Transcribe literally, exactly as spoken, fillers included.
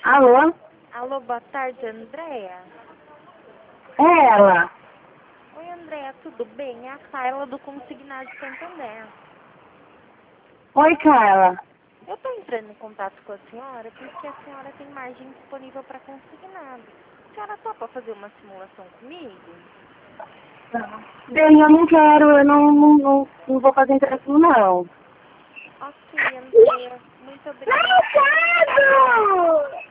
Alô? Alô, boa tarde, Andréia. É ela. Oi, Andréia, tudo bem? É a Carla do Consignado Santander. Oi, Carla. Eu estou entrando em contato com a senhora porque a senhora tem margem disponível para consignado. A senhora topa fazer uma simulação comigo? Bem, eu não quero, eu não, não, não, não vou fazer empréstimo, não. Ok, Andréia, muito Não obrigada. quero!